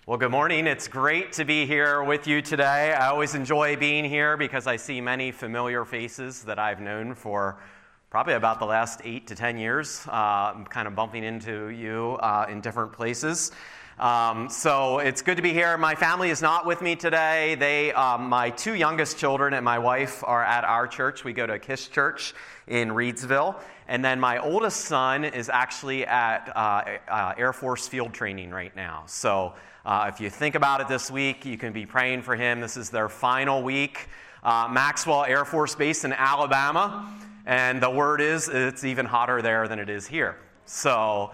Well, good morning. It's great to be here with you today. I always enjoy being here because I see many familiar faces that I've known for probably about the last 8 to 10 years. I'm kind of bumping into you in different places. So it's good to be here. My family is not with me today. My 2 youngest children and my wife are at our church. We go to Kish Church in Reedsville. And then my oldest son is actually at Air Force field training right now. So if you think about it this week, you can be praying for him. This is their final week. Maxwell Air Force Base in Alabama. And the word is it's even hotter there than it is here. So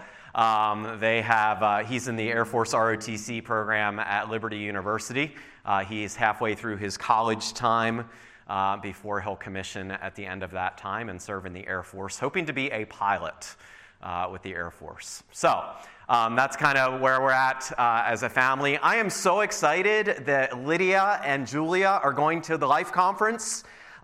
he's in the Air Force ROTC program at Liberty University. He's halfway through his college time before he'll commission at the end of that time and serve in the Air Force, hoping to be a pilot with the Air Force. So that's kind of where we're at as a family. I am so excited that Lydia and Julia are going to the Life Conference.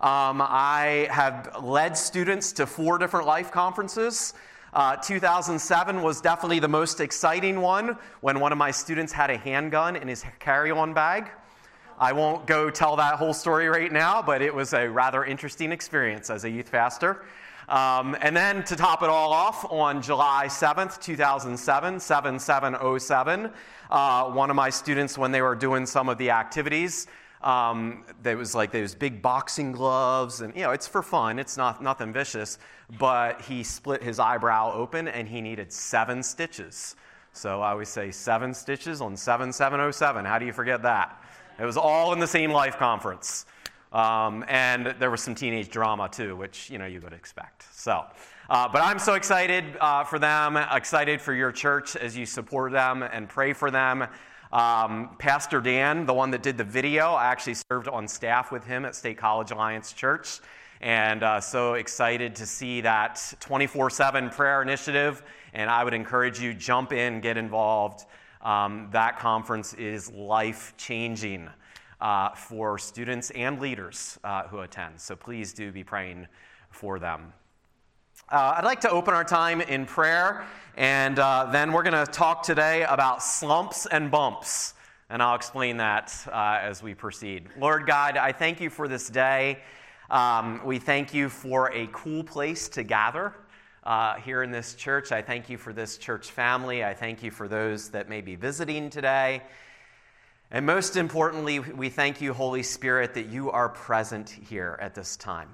I have led students to 4 different Life Conferences. 2007 was definitely the most exciting one when one of my students had a handgun in his carry-on bag. I won't go tell that whole story right now, but it was a rather interesting experience as a youth pastor. And then to top it all off, on July 7th, 2007, 7707, one of my students, when they were doing some of the activities, there was like those big boxing gloves, and it's for fun. It's nothing vicious, but he split his eyebrow open, and he needed 7 stitches. So I always say 7 stitches on 7707. How do you forget that? It was all in the same Life Conference. And there was some teenage drama, too, which, you would expect. So, but I'm so excited for them, excited for your church as you support them and pray for them. Pastor Dan, the one that did the video, I actually served on staff with him at State College Alliance Church. And so excited to see that 24/7 prayer initiative. And I would encourage you, jump in, get involved. That conference is life-changing for students and leaders who attend. So please do be praying for them. I'd like to open our time in prayer, and then we're going to talk today about slumps and bumps, and I'll explain that as we proceed. Lord God, I thank you for this day. We thank you for a cool place to gather here in this church. I thank you for this church family. I thank you for those that may be visiting today. And most importantly, we thank you, Holy Spirit, that you are present here at this time.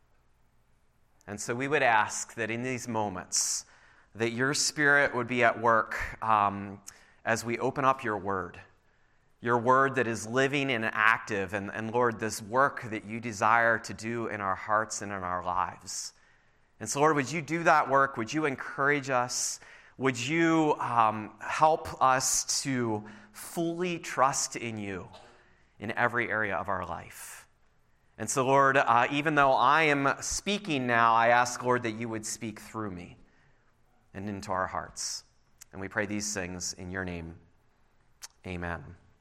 And so we would ask that in these moments, that your Spirit would be at work as we open up your word that is living and active, and Lord, this work that you desire to do in our hearts and in our lives. And so, Lord, would you do that work? Would you encourage us? Would you help us to fully trust in you in every area of our life? And so, Lord, even though I am speaking now, I ask, Lord, that you would speak through me and into our hearts. And we pray these things in your name. Amen.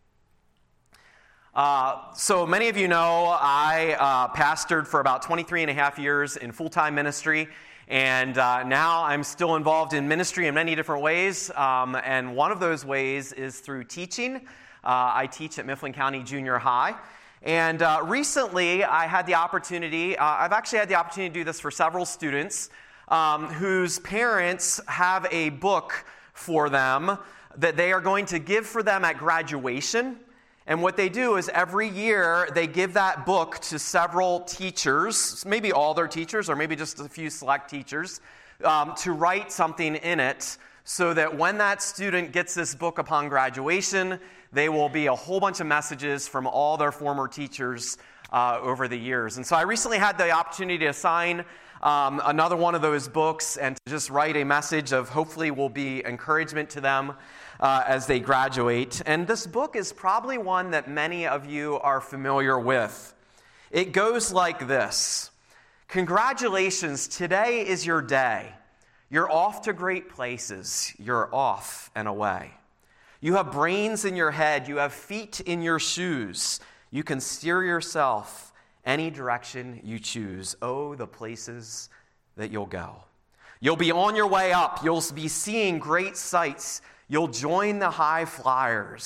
So many of you know I pastored for about 23 and a half years in full-time ministry, and now I'm still involved in ministry in many different ways, and one of those ways is through teaching. I teach at Mifflin County Junior High, and recently I had the opportunity, I've actually had the opportunity to do this for several students whose parents have a book for them that they are going to give for them at graduation. And what they do is every year they give that book to several teachers, maybe all their teachers or maybe just a few select teachers, to write something in it so that when that student gets this book upon graduation, there will be a whole bunch of messages from all their former teachers over the years. And so I recently had the opportunity to sign another one of those books and to just write a message of hopefully will be encouragement to them as they graduate. And this book is probably one that many of you are familiar with. It goes like this. Congratulations, today is your day. You're off to great places. You're off and away. You have brains in your head. You have feet in your shoes. You can steer yourself any direction you choose. Oh, the places that you'll go. You'll be on your way up. You'll be seeing great sights. You'll join the high flyers.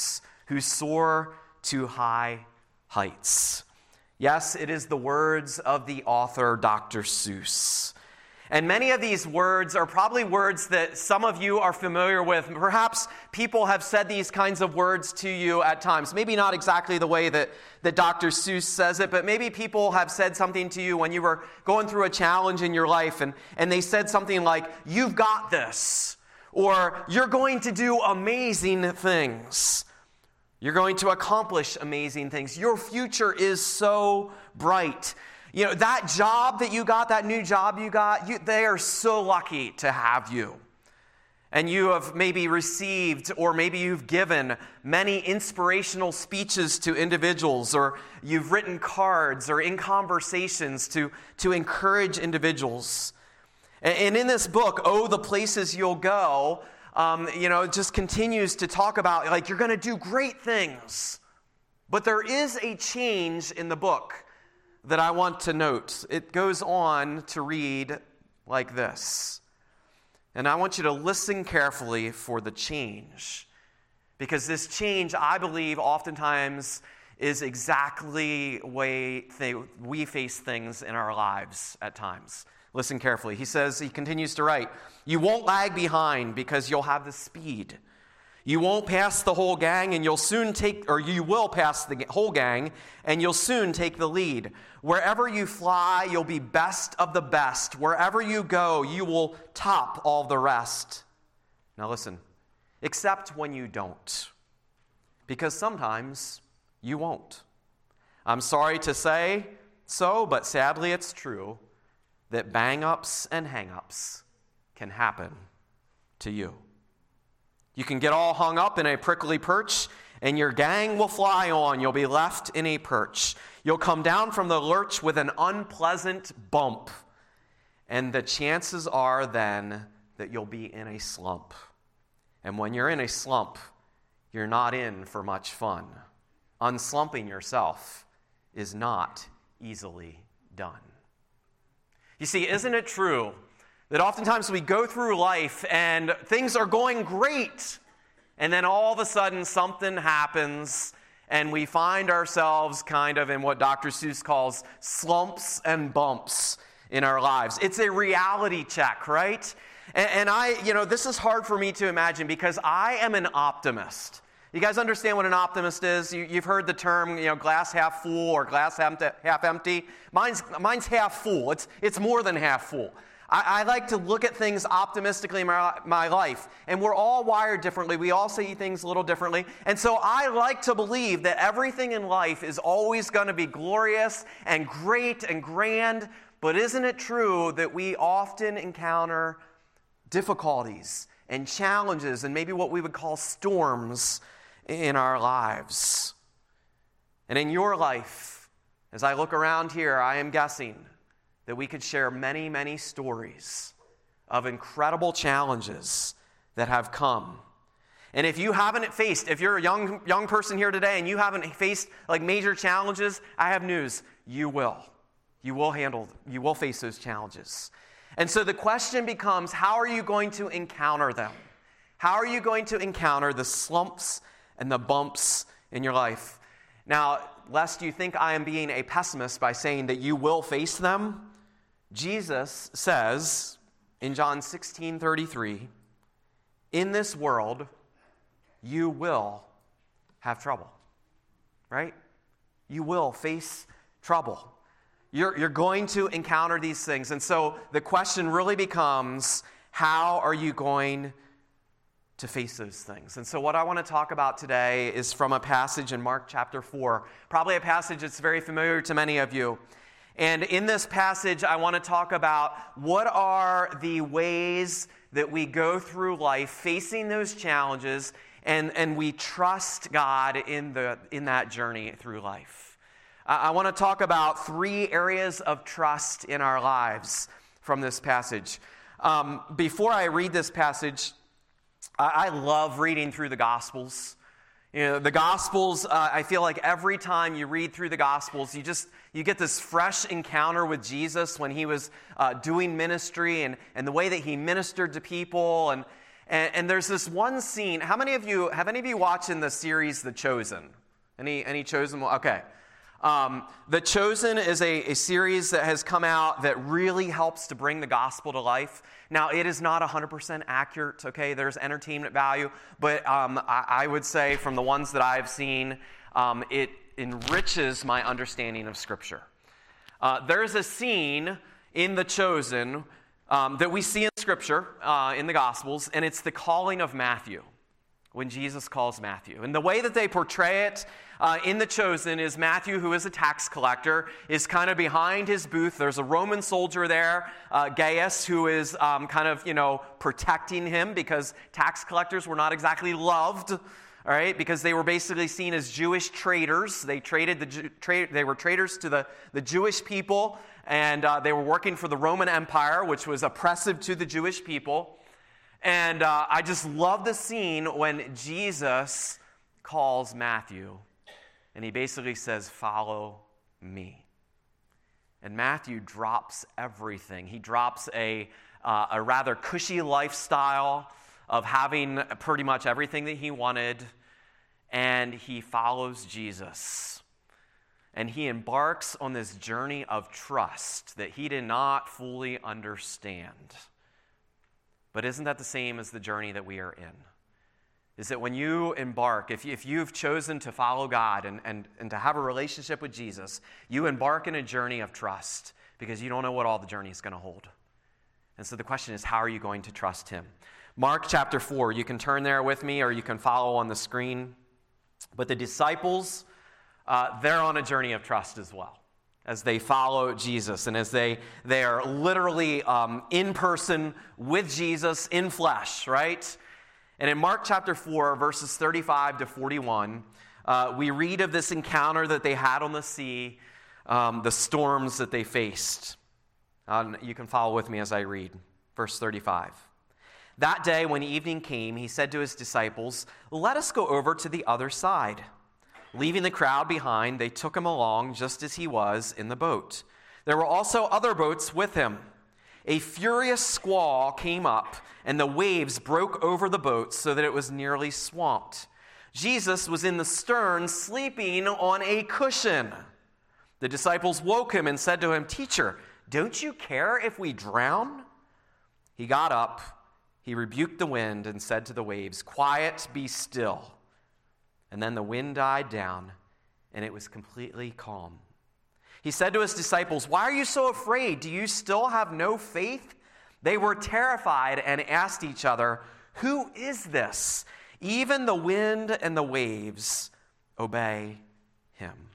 who soar to high heights. Yes, it is the words of the author, Dr. Seuss. And many of these words are probably words that some of you are familiar with. Perhaps people have said these kinds of words to you at times. Maybe not exactly the way that Dr. Seuss says it, but maybe people have said something to you when you were going through a challenge in your life, and they said something like, "You've got this," or "You're going to do amazing things. You're going to accomplish amazing things. Your future is so bright. You know, that job that you got, that new job you got, they are so lucky to have you." And you have maybe received, or maybe you've given many inspirational speeches to individuals, or you've written cards or in conversations to encourage individuals. And in this book, "Oh, the Places You'll Go," it just continues to talk about, like, you're going to do great things. But there is a change in the book that I want to note. It goes on to read like this. And I want you to listen carefully for the change. Because this change, I believe, oftentimes is exactly the way we face things in our lives at times. Listen carefully. He continues to write, "You won't lag behind because you'll have the speed. You won't pass the whole gang, and you will pass the whole gang, and you'll soon take the lead. Wherever you fly, you'll be best of the best. Wherever you go, you will top all the rest." Now listen, except when you don't, because sometimes you won't. I'm sorry to say so, but sadly it's true that bang-ups and hang-ups can happen to you. You can get all hung up in a prickly perch, and your gang will fly on. You'll be left in a perch. You'll come down from the lurch with an unpleasant bump, and the chances are then that you'll be in a slump. And when you're in a slump, you're not in for much fun. Unslumping yourself is not easily done. You see, isn't it true that oftentimes we go through life and things are going great, and then all of a sudden something happens and we find ourselves kind of in what Dr. Seuss calls slumps and bumps in our lives? It's a reality check, right? And this is hard for me to imagine because I am an optimist. You guys understand what an optimist is? You've heard the term, glass half full or glass half empty. Mine's half full. It's more than half full. I like to look at things optimistically in my life. And we're all wired differently. We all see things a little differently. And so I like to believe that everything in life is always going to be glorious and great and grand. But isn't it true that we often encounter difficulties and challenges and maybe what we would call storms in our lives? And in your life, as I look around here, I am guessing that we could share many, many stories of incredible challenges that have come. And if you're a young person here today and you haven't faced like major challenges, I have news. You will. You will face those challenges. And so the question becomes, how are you going to encounter them? How are you going to encounter the slumps and the bumps in your life? Now, lest you think I am being a pessimist by saying that you will face them, Jesus says in John 16:33, "In this world, you will have trouble." Right? You will face trouble. You're going to encounter these things. And so the question really becomes, how are you going to face those things? And so what I want to talk about today is from a passage in Mark chapter 4, probably a passage that's very familiar to many of you. And in this passage, I want to talk about what are the ways that we go through life facing those challenges, and we trust God in that journey through life. I want to talk about 3 areas of trust in our lives from this passage. Before I read this passage, I love reading through the Gospels. The Gospels, I feel like every time you read through the Gospels, you get this fresh encounter with Jesus when he was doing ministry and the way that he ministered to people. And there's this one scene. Have any of you watching the series The Chosen? Any Chosen? Okay. The Chosen is a series that has come out that really helps to bring the gospel to life. Now, it is not 100% accurate, okay? There's entertainment value, but I would say from the ones that I've seen, it enriches my understanding of Scripture. There's a scene in The Chosen that we see in Scripture, in the Gospels, and it's the calling of Matthew, when Jesus calls Matthew. And the way that they portray it in The Chosen is Matthew, who is a tax collector, is kind of behind his booth. There's a Roman soldier there, Gaius, who is kind of, protecting him because tax collectors were not exactly loved, all right, because they were basically seen as Jewish traitors. They were traitors to the Jewish people, and they were working for the Roman Empire, which was oppressive to the Jewish people. And I just love the scene when Jesus calls Matthew, and he basically says, "Follow me." And Matthew drops everything. He drops a rather cushy lifestyle of having pretty much everything that he wanted, and he follows Jesus. And he embarks on this journey of trust that he did not fully understand. But isn't that the same as the journey that we are in? Is that when you embark, if you've chosen to follow God and to have a relationship with Jesus, you embark in a journey of trust because you don't know what all the journey is going to hold. And so the question is, how are you going to trust him? Mark chapter 4, you can turn there with me or you can follow on the screen. But the disciples, they're on a journey of trust as well, as they follow Jesus and as they are literally in person with Jesus in flesh, right? And in Mark chapter 4, verses 35 to 41, we read of this encounter that they had on the sea, the storms that they faced. You can follow with me as I read. Verse 35. That day when evening came, he said to his disciples, "Let us go over to the other side." Leaving the crowd behind, they took him along just as he was in the boat. There were also other boats with him. A furious squall came up, and the waves broke over the boat so that it was nearly swamped. Jesus was in the stern, sleeping on a cushion. The disciples woke him and said to him, "Teacher, don't you care if we drown?" He got up, he rebuked the wind, and said to the waves, "Quiet, be still." And then the wind died down, and it was completely calm. He said to his disciples, "Why are you so afraid? Do you still have no faith?" They were terrified and asked each other, "Who is this? Even the wind and the waves obey him."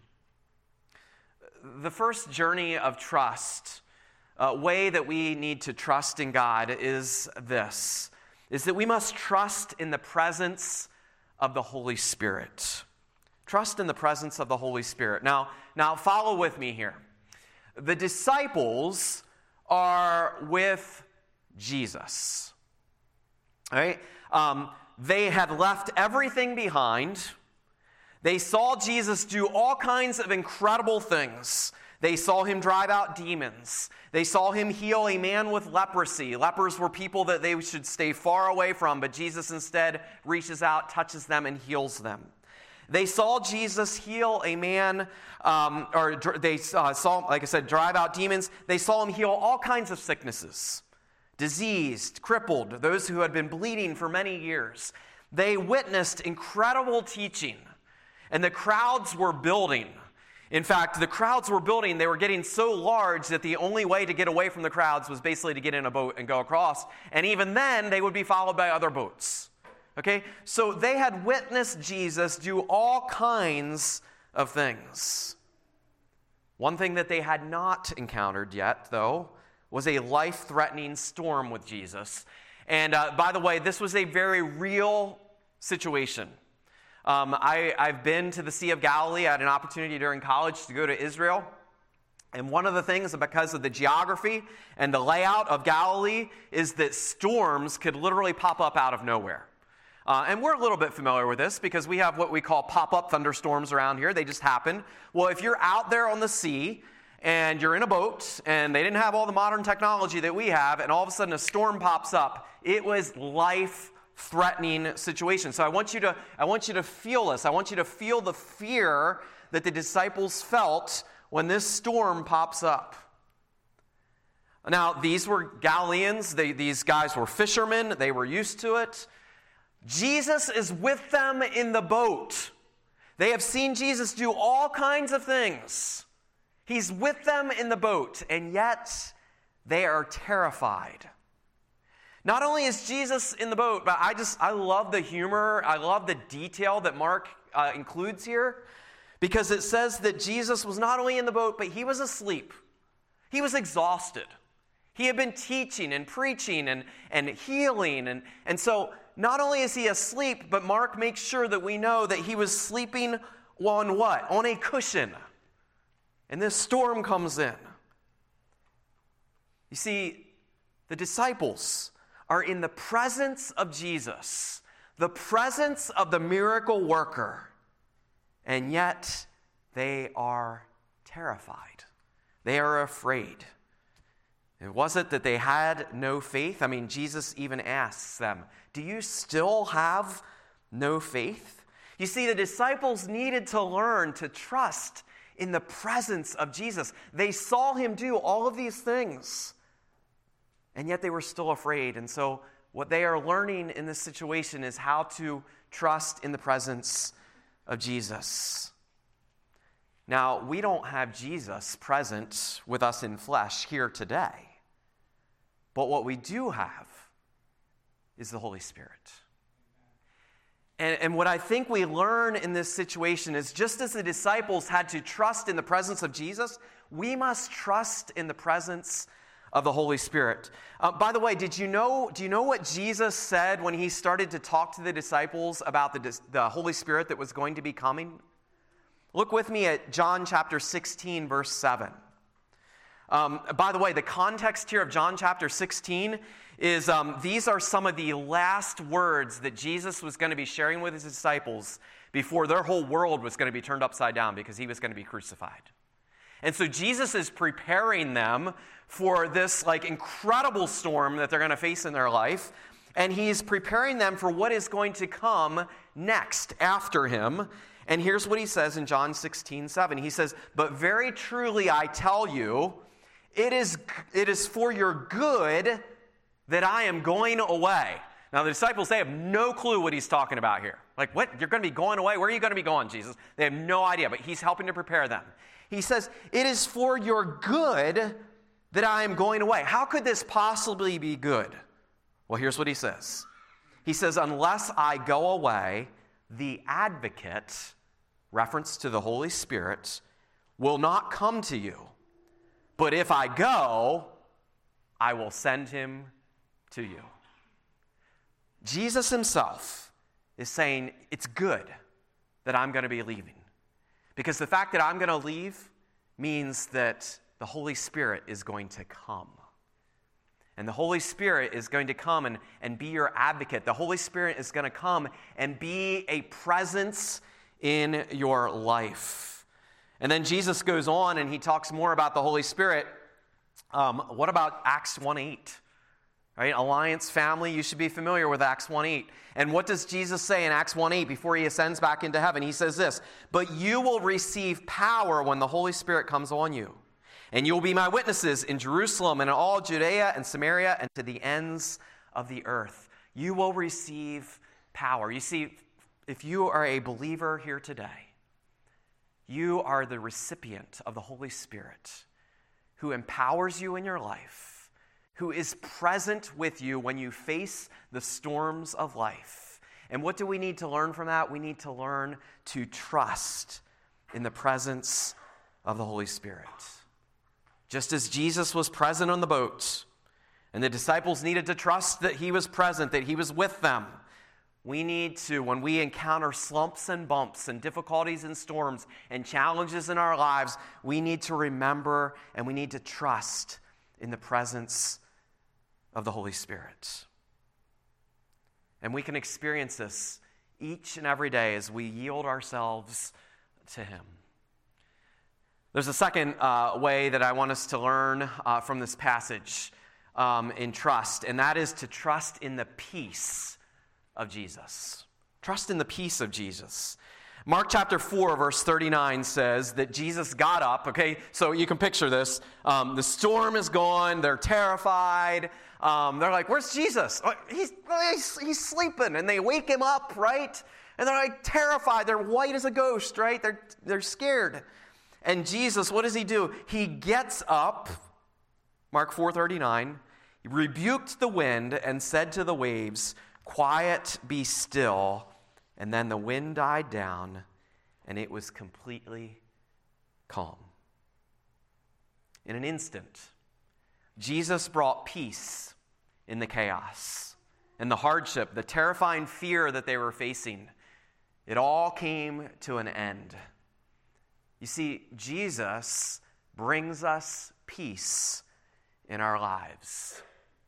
The first journey of trust, way that we need to trust in God is this, is that we must trust in the presence of the Holy Spirit. Trust in the presence of the Holy Spirit. Now follow with me here. The disciples are with Jesus. All right? They had left everything behind. They saw Jesus do all kinds of incredible things. They saw him drive out demons. They saw him heal a man with leprosy. Lepers were people that they should stay far away from, but Jesus instead reaches out, touches them, and heals them. They saw Jesus heal a man, they saw, like I said, drive out demons. They saw him heal all kinds of sicknesses, diseased, crippled, those who had been bleeding for many years. They witnessed incredible teaching, and the crowds were building. In fact, the crowds were building. They were getting so large that the only way to get away from the crowds was basically to get in a boat and go across. And even then, they would be followed by other boats. Okay? So they had witnessed Jesus do all kinds of things. One thing that they had not encountered yet, though, was a life-threatening storm with Jesus. And by the way, this was a very real situation. I've been to the Sea of Galilee. I had an opportunity during college to go to Israel. And one of the things, because of the geography and the layout of Galilee, is that storms could literally pop up out of nowhere. And we're a little bit familiar with this because we have what we call pop-up thunderstorms around here. They just happen. Well, if you're out there on the sea and you're in a boat and they didn't have all the modern technology that we have, and all of a sudden a storm pops up, it was life life-threatening situation. So I want you to feel this. I want you to feel the fear that the disciples felt when this storm pops up. Now, these were Galileans. These guys were fishermen. They were used to it. Jesus is with them in the boat. They have seen Jesus do all kinds of things. He's with them in the boat, and yet they are terrified. Not only is Jesus in the boat, but I love the humor, I love the detail that Mark includes here, because it says that Jesus was not only in the boat, but he was asleep. He was exhausted. He had been teaching and preaching and healing, and so not only is he asleep, but Mark makes sure that we know that he was sleeping on what? On a cushion. And this storm comes in. You see, the disciples are in the presence of Jesus, the presence of the miracle worker, and yet they are terrified. They are afraid. It wasn't that they had no faith. I mean, Jesus even asks them, do you still have no faith? You see, the disciples needed to learn to trust in the presence of Jesus. They saw him do all of these things, and yet they were still afraid. And so what they are learning in this situation is how to trust in the presence of Jesus. Now, we don't have Jesus present with us in flesh here today. But what we do have is the Holy Spirit. And what I think we learn in this situation is just as the disciples had to trust in the presence of Jesus, we must trust in the presence of the Holy Spirit. By the way, do you know what Jesus said when he started to talk to the disciples about the Holy Spirit that was going to be coming? Look with me at John chapter 16, verse 7. By the way, the context here of John chapter 16 is these are some of the last words that Jesus was going to be sharing with his disciples before their whole world was going to be turned upside down because he was going to be crucified. And so Jesus is preparing them for this incredible storm that they're going to face in their life, and he's preparing them for what is going to come next after him. And here's what he says in John 16:7. He says, "But very truly I tell you, it is for your good that I am going away." Now, the disciples, they have no clue what he's talking about here. Like, what? You're going to be going away? Where are you going to be going, Jesus? They have no idea, but he's helping to prepare them. He says, "It is for your good that I am going away." How could this possibly be good? Well, here's what he says. He says, "Unless I go away, the advocate," reference to the Holy Spirit, "will not come to you. But if I go, I will send him to you." Jesus himself is saying it's good that I'm going to be leaving. Because the fact that I'm going to leave means that the Holy Spirit is going to come. And the Holy Spirit is going to come and be your advocate. The Holy Spirit is going to come and be a presence in your life. And then Jesus goes on and he talks more about the Holy Spirit. What about Acts 1:8? Right? Alliance family, you should be familiar with Acts 1:8. And what does Jesus say in Acts 1:8 before he ascends back into heaven? He says this, "But you will receive power when the Holy Spirit comes on you. And you will be my witnesses in Jerusalem and in all Judea and Samaria and to the ends of the earth." You will receive power. You see, if you are a believer here today, you are the recipient of the Holy Spirit who empowers you in your life, who is present with you when you face the storms of life. And what do we need to learn from that? We need to learn to trust in the presence of the Holy Spirit. Just as Jesus was present on the boat, and the disciples needed to trust that he was present, that he was with them, we need to, when we encounter slumps and bumps and difficulties and storms and challenges in our lives, we need to remember and we need to trust in the presence of the Holy Spirit. And we can experience this each and every day as we yield ourselves to him. There's a second way that I want us to learn from this passage in trust, and that is to trust in the peace of Jesus. Trust in the peace of Jesus. Mark chapter 4, verse 39 says that Jesus got up, okay? So you can picture this. The storm is gone. They're terrified. They're like, where's Jesus? Oh, he's sleeping. And they wake him up, right? And they're like terrified. They're white as a ghost, right? They're scared. And Jesus, what does he do? He gets up, Mark 4:39, he rebuked the wind and said to the waves, "Quiet, be still." And then the wind died down, and it was completely calm. In an instant, Jesus brought peace in the chaos and the hardship, the terrifying fear that they were facing. It all came to an end. You see, Jesus brings us peace in our lives.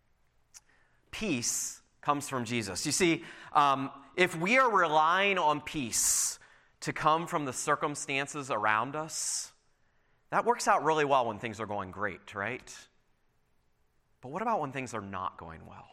Peace comes from Jesus. You see, if we are relying on peace to come from the circumstances around us, that works out really well when things are going great, right? But what about when things are not going well?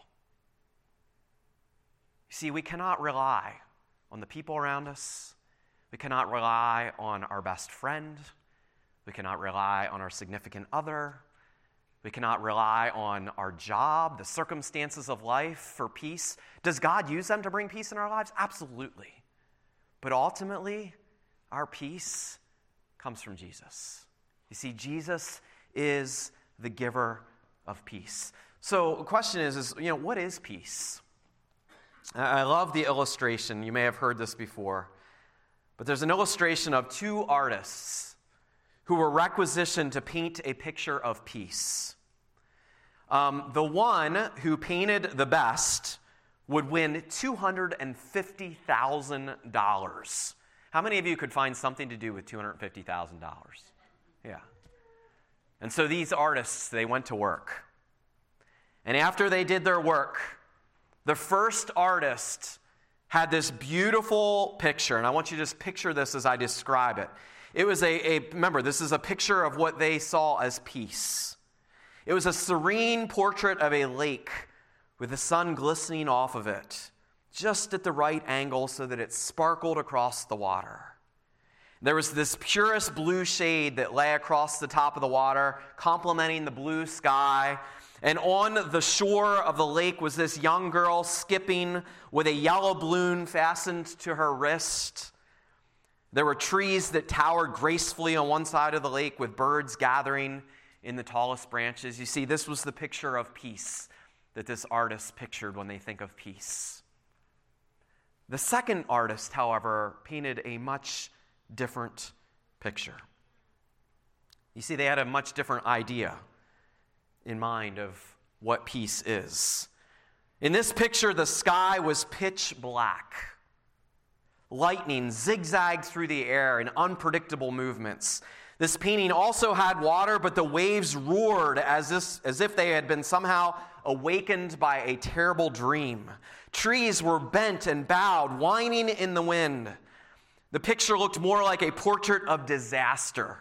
You see, we cannot rely on the people around us. We cannot rely on our best friend. We cannot rely on our significant other. We cannot rely on our job, the circumstances of life for peace. Does God use them to bring peace in our lives? Absolutely. But ultimately, our peace comes from Jesus. You see, Jesus is the giver of peace. So the question is, what is peace? I love the illustration. You may have heard this before. But there's an illustration of two artists who were requisitioned to paint a picture of peace. The one who painted the best would win $250,000. How many of you could find something to do with $250,000? Yeah. And so these artists, they went to work. And after they did their work, the first artist had this beautiful picture, and I want you to just picture this as I describe it. It was remember, this is a picture of what they saw as peace. It was a serene portrait of a lake with the sun glistening off of it, just at the right angle so that it sparkled across the water. There was this purest blue shade that lay across the top of the water, complementing the blue sky. And on the shore of the lake was this young girl skipping with a yellow balloon fastened to her wrist. There were trees that towered gracefully on one side of the lake with birds gathering in the tallest branches. You see, this was the picture of peace that this artist pictured when they think of peace. The second artist, however, painted a much different picture. You see, they had a much different idea in mind of what peace is. In this picture, the sky was pitch black. Lightning zigzagged through the air in unpredictable movements. This painting also had water, but the waves roared as if they had been somehow awakened by a terrible dream. Trees were bent and bowed, whining in the wind. The picture looked more like a portrait of disaster.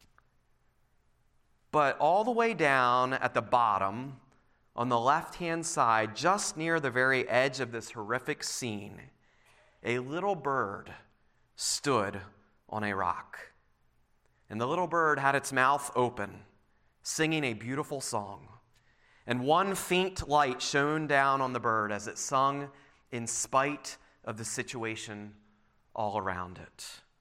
But all the way down at the bottom, on the left-hand side, just near the very edge of this horrific scene, a little bird stood on a rock. And the little bird had its mouth open, singing a beautiful song. And one faint light shone down on the bird as it sung in spite of the situation all around it.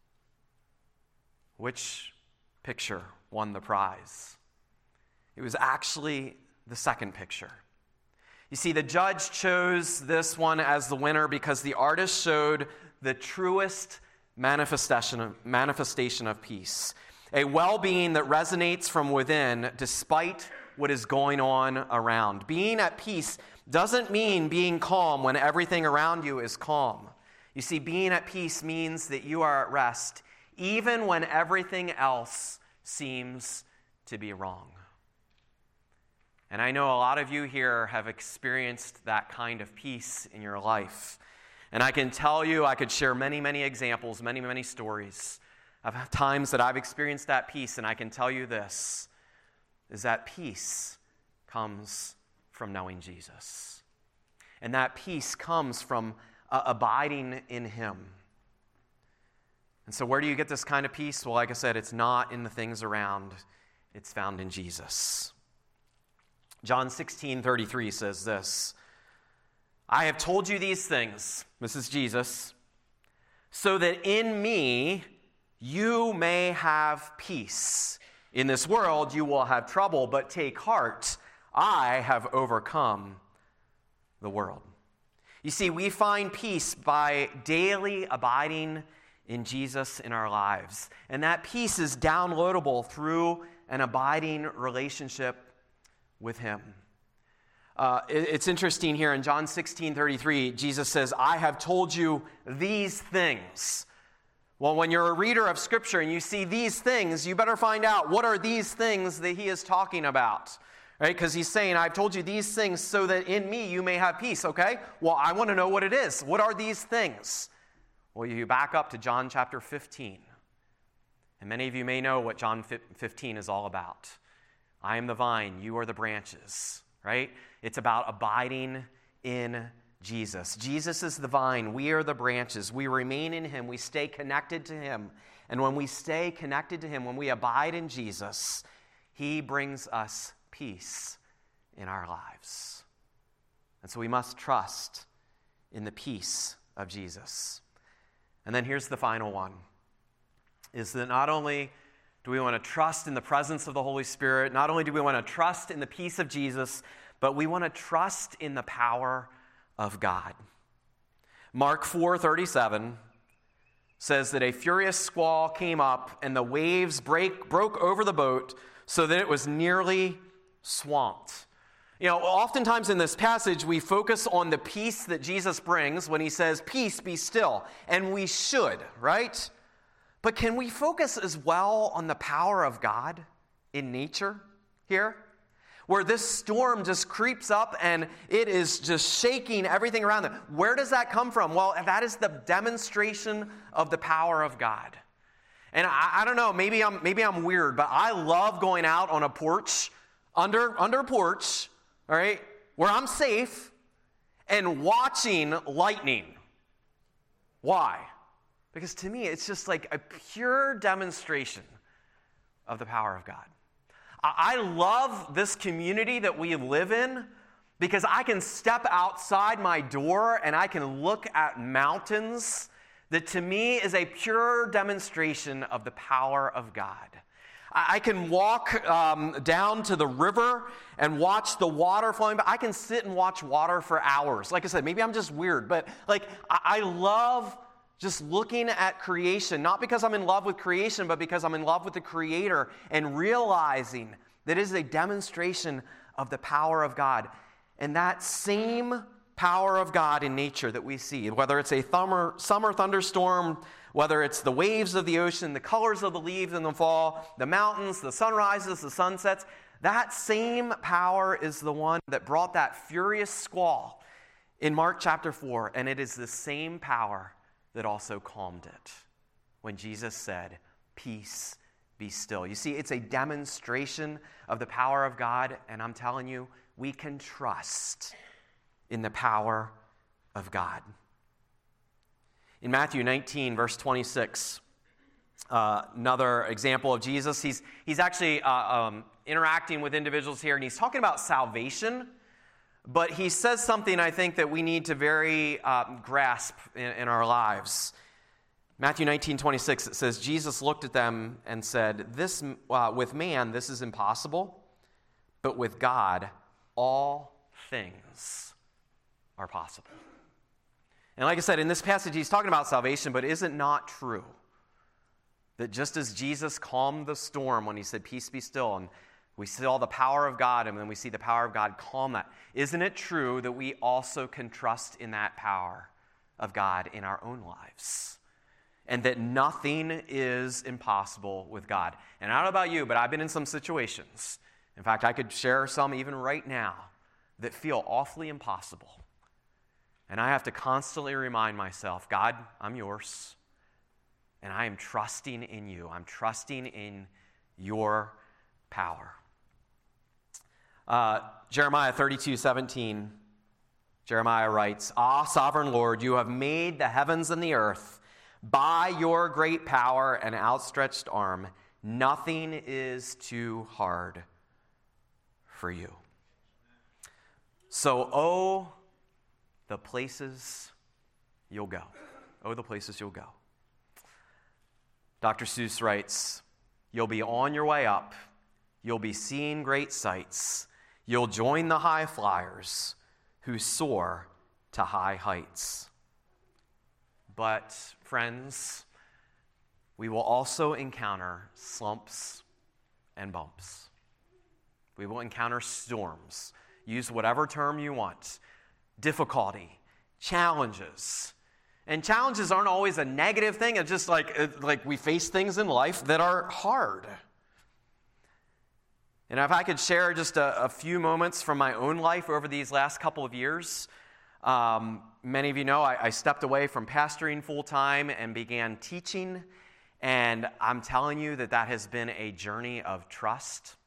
Which picture won the prize? It was actually the second picture. You see, the judge chose this one as the winner because the artist showed the truest manifestation of peace, a well-being that resonates from within despite what is going on around. Being at peace doesn't mean being calm when everything around you is calm. You see, being at peace means that you are at rest even when everything else seems to be wrong. And I know a lot of you here have experienced that kind of peace in your life. And I can tell you, I could share many, many examples, many, many stories of times that I've experienced that peace. And I can tell you this, is that peace comes from knowing Jesus. And that peace comes from abiding in him. And so where do you get this kind of peace? Well, like I said, it's not in the things around. It's found in Jesus. John 16:33 says this, I have told you these things, this is Jesus, so that in me you may have peace. In this world you will have trouble, but take heart, I have overcome the world. You see, we find peace by daily abiding in Jesus in our lives. And that peace is downloadable through an abiding relationship with him. It's interesting here in John 16:33, Jesus says, I have told you these things. Well, when you're a reader of Scripture and you see these things, you better find out what are these things that he is talking about. Right? Because he's saying, I've told you these things so that in me you may have peace, okay? Well, I want to know what it is. What are these things? Well, you back up to John chapter 15. And many of you may know what John 15 is all about. I am the vine, you are the branches, right? It's about abiding in Jesus. Jesus is the vine, we are the branches. We remain in him, we stay connected to him. And when we stay connected to him, when we abide in Jesus, he brings us peace in our lives. And so we must trust in the peace of Jesus. And then here's the final one, is that not only do we want to trust in the presence of the Holy Spirit, not only do we want to trust in the peace of Jesus, but we want to trust in the power of God. Mark 4:37 says that a furious squall came up and the waves broke over the boat so that it was nearly swamped. You know, oftentimes in this passage, we focus on the peace that Jesus brings when he says, peace, be still. And we should, right? But can we focus as well on the power of God in nature here? Where this storm just creeps up and it is just shaking everything around them. Where does that come from? Well, that is the demonstration of the power of God. And I don't know, maybe I'm weird, but I love going out on a porch, under a porch, all right, where I'm safe, and watching lightning. Why? Because to me, it's just like a pure demonstration of the power of God. I love this community that we live in because I can step outside my door and I can look at mountains that to me is a pure demonstration of the power of God. I can walk down to the river and watch the water flowing, but I can sit and watch water for hours. Like I said, maybe I'm just weird, but I love just looking at creation, not because I'm in love with creation, but because I'm in love with the Creator and realizing that it is a demonstration of the power of God. And that same power of God in nature that we see, whether it's a summer thunderstorm, whether it's the waves of the ocean, the colors of the leaves in the fall, the mountains, the sunrises, the sunsets, that same power is the one that brought that furious squall in Mark chapter 4, and it is the same power that also calmed it when Jesus said, peace, be still. You see, it's a demonstration of the power of God, and I'm telling you, we can trust in the power of God. In Matthew 19, verse 26, another example of Jesus, he's actually interacting with individuals here, and he's talking about salvation, but he says something I think that we need to very grasp in our lives. Matthew 19:26, it says, Jesus looked at them and said, "This with man, this is impossible, but with God, all things are possible." And like I said, in this passage, he's talking about salvation, but is it not true that just as Jesus calmed the storm when he said, peace be still, and we saw the power of God, and then we see the power of God calm that, isn't it true that we also can trust in that power of God in our own lives? And that nothing is impossible with God. And I don't know about you, but I've been in some situations, in fact, I could share some even right now, that feel awfully impossible. And I have to constantly remind myself, God, I'm yours, and I am trusting in you. I'm trusting in your power. Jeremiah 32:17 Jeremiah writes, "Ah, sovereign Lord, you have made the heavens and the earth by your great power and outstretched arm. Nothing is too hard for you." So, oh, the places you'll go. Oh, the places you'll go. Dr. Seuss writes, "You'll be on your way up. You'll be seeing great sights. You'll join the high flyers who soar to high heights." But, friends, we will also encounter slumps and bumps. We will encounter storms. Use whatever term you want. Difficulty, challenges. And challenges aren't always a negative thing. It's just like we face things in life that are hard. And if I could share just a few moments from my own life over these last couple of years, many of you know I stepped away from pastoring full-time and began teaching, and I'm telling you that has been a journey of trust.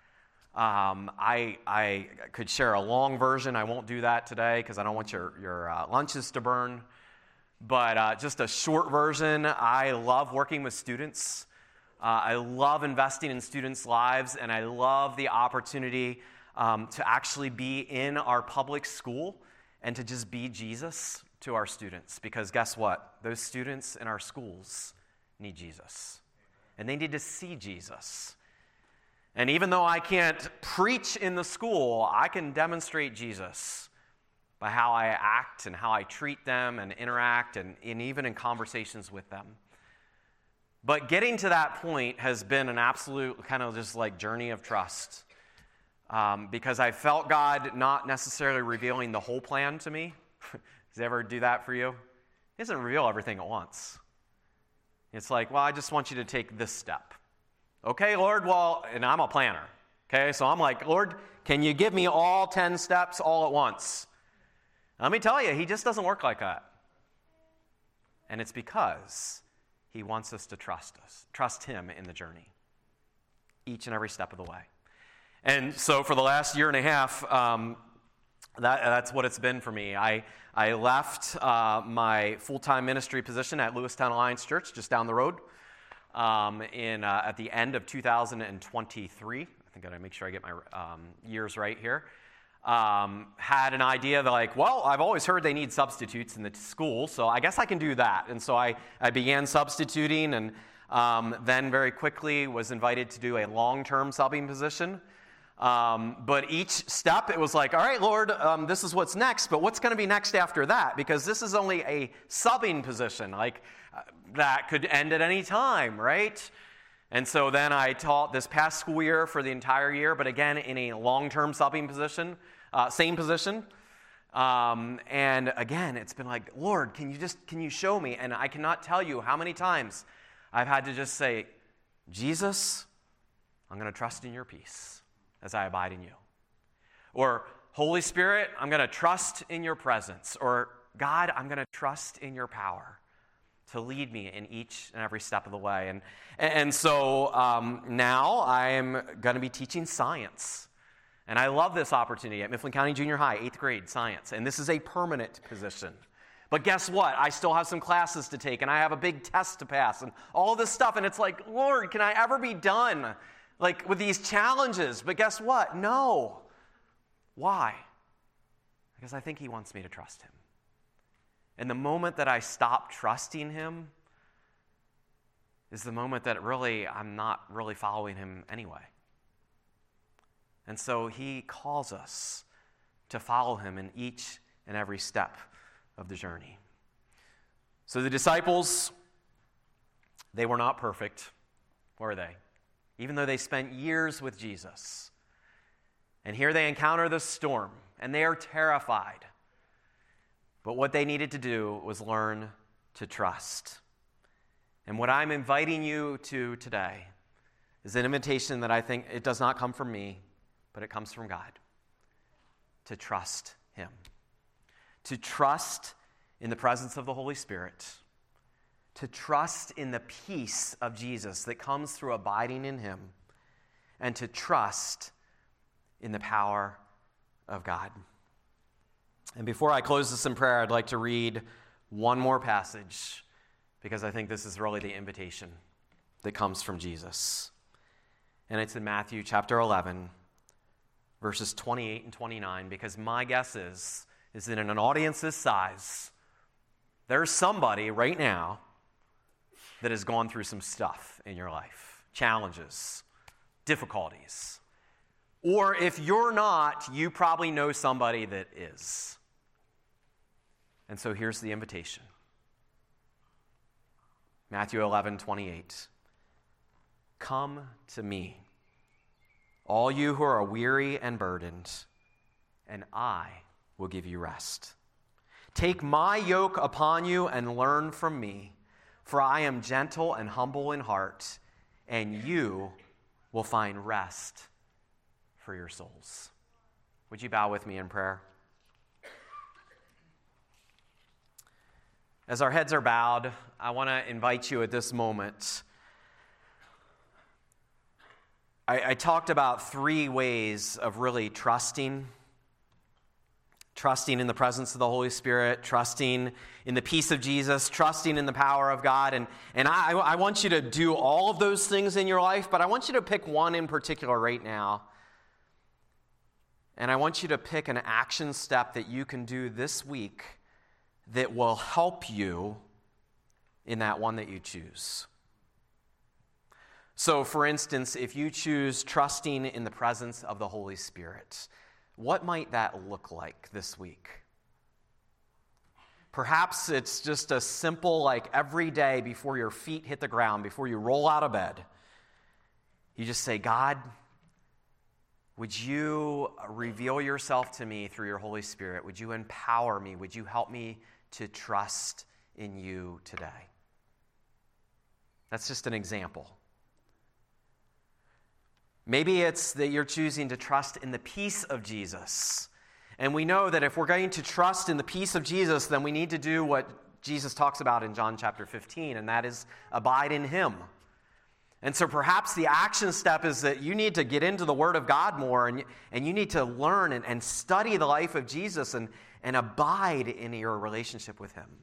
I could share a long version. I won't do that today because I don't want your lunches to burn. But just a short version, I love working with students. I love investing in students' lives, and I love the opportunity to actually be in our public school and to just be Jesus to our students. Because guess what? Those students in our schools need Jesus. And they need to see Jesus. And even though I can't preach in the school, I can demonstrate Jesus by how I act and how I treat them and interact and even in conversations with them. But getting to that point has been an absolute kind of just like journey of trust because I felt God not necessarily revealing the whole plan to me. Does he ever do that for you? He doesn't reveal everything at once. It's like, well, I just want you to take this step. Okay, Lord, well, and I'm a planner. Okay, so I'm like, Lord, can you give me all 10 steps all at once? Let me tell you, he just doesn't work like that. And it's because he wants us to trust him in the journey, each and every step of the way. And so for the last year and a half, that's what it's been for me. I left my full-time ministry position at Lewistown Alliance Church, just down the road, at the end of 2023. I think I got to make sure I get my years right here. Had an idea that I've always heard they need substitutes in the school, so I guess I can do that. And so I began substituting, and then very quickly was invited to do a long-term subbing position. But each step, it was like, all right, Lord, this is what's next, but what's going to be next after that? Because this is only a subbing position. That could end at any time, right? And so then I taught this past school year for the entire year, but again, in a long-term subbing position, same position. And again, it's been like, Lord, can you show me? And I cannot tell you how many times I've had to just say, Jesus, I'm going to trust in your peace as I abide in you. Or, Holy Spirit, I'm going to trust in your presence. Or, God, I'm going to trust in your power to lead me in each and every step of the way. And so now I am going to be teaching science. And I love this opportunity at Mifflin County Junior High, 8th grade science. And this is a permanent position. But guess what? I still have some classes to take, and I have a big test to pass, and all this stuff. And it's like, Lord, can I ever be done with these challenges? But guess what? No. Why? Because I think he wants me to trust him. And the moment that I stop trusting him is the moment that really I'm not really following him anyway. And so he calls us to follow him in each and every step of the journey. So the disciples, they were not perfect, were they? Even though they spent years with Jesus. And here they encounter the storm, and they are terrified. But what they needed to do was learn to trust. And what I'm inviting you to today is an invitation that I think it does not come from me, but it comes from God. To trust him. To trust in the presence of the Holy Spirit. To trust in the peace of Jesus that comes through abiding in him. And to trust in the power of God. And before I close this in prayer, I'd like to read one more passage because I think this is really the invitation that comes from Jesus. And it's in Matthew chapter 11, verses 28 and 29, because my guess is that in an audience this size, there's somebody right now that has gone through some stuff in your life, challenges, difficulties. Or if you're not, you probably know somebody that is. And so here's the invitation. Matthew 11:28. Come to me, all you who are weary and burdened, and I will give you rest. Take my yoke upon you and learn from me, for I am gentle and humble in heart, and you will find rest for your souls. Would you bow with me in prayer? As our heads are bowed, I want to invite you at this moment. I talked about 3 ways of really trusting in the presence of the Holy Spirit, trusting in the peace of Jesus, trusting in the power of God. And I want you to do all of those things in your life, but I want you to pick one in particular right now. And I want you to pick an action step that you can do this week that will help you in that one that you choose. So, for instance, if you choose trusting in the presence of the Holy Spirit, what might that look like this week? Perhaps it's just a simple, like every day before your feet hit the ground, before you roll out of bed, you just say, God, would you reveal yourself to me through your Holy Spirit? Would you empower me? Would you help me to trust in you today? That's just an example. Maybe it's that you're choosing to trust in the peace of Jesus. And we know that if we're going to trust in the peace of Jesus, then we need to do what Jesus talks about in John chapter 15, and that is abide in him. And so perhaps the action step is that you need to get into the Word of God more, and you need to learn and study the life of Jesus and abide in your relationship with him.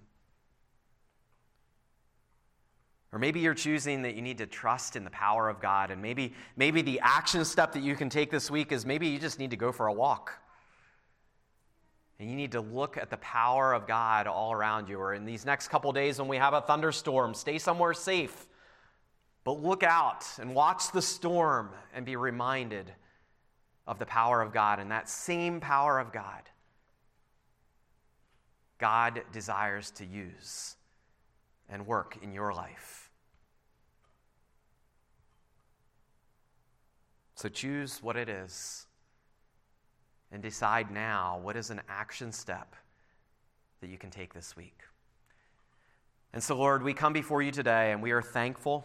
Or maybe you're choosing that you need to trust in the power of God, and maybe the action step that you can take this week is maybe you just need to go for a walk. And you need to look at the power of God all around you. Or in these next couple days when we have a thunderstorm, stay somewhere safe. But look out and watch the storm and be reminded of the power of God. And that same power of God, God desires to use and work in your life. So choose what it is and decide now what is an action step that you can take this week. And so, Lord, we come before you today and we are thankful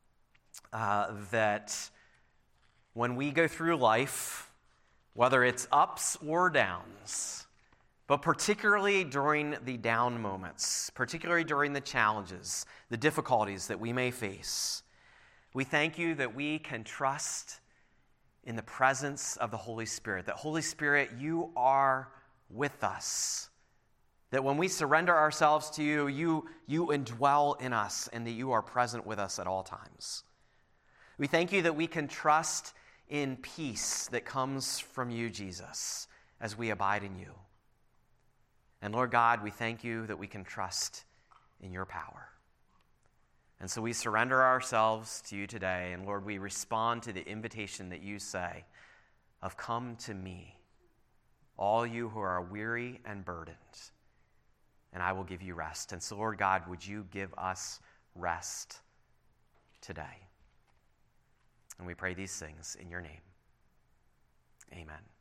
that when we go through life, whether it's ups or downs, but particularly during the down moments, particularly during the challenges, the difficulties that we may face, we thank you that we can trust in the presence of the Holy Spirit. That, Holy Spirit, you are with us. That when we surrender ourselves to you, you indwell in us and that you are present with us at all times. We thank you that we can trust in peace that comes from you, Jesus, as we abide in you. And Lord God, we thank you that we can trust in your power. And so we surrender ourselves to you today. And Lord, we respond to the invitation that you say of come to me, all you who are weary and burdened, and I will give you rest. And so, Lord God, would you give us rest today? And we pray these things in your name. Amen.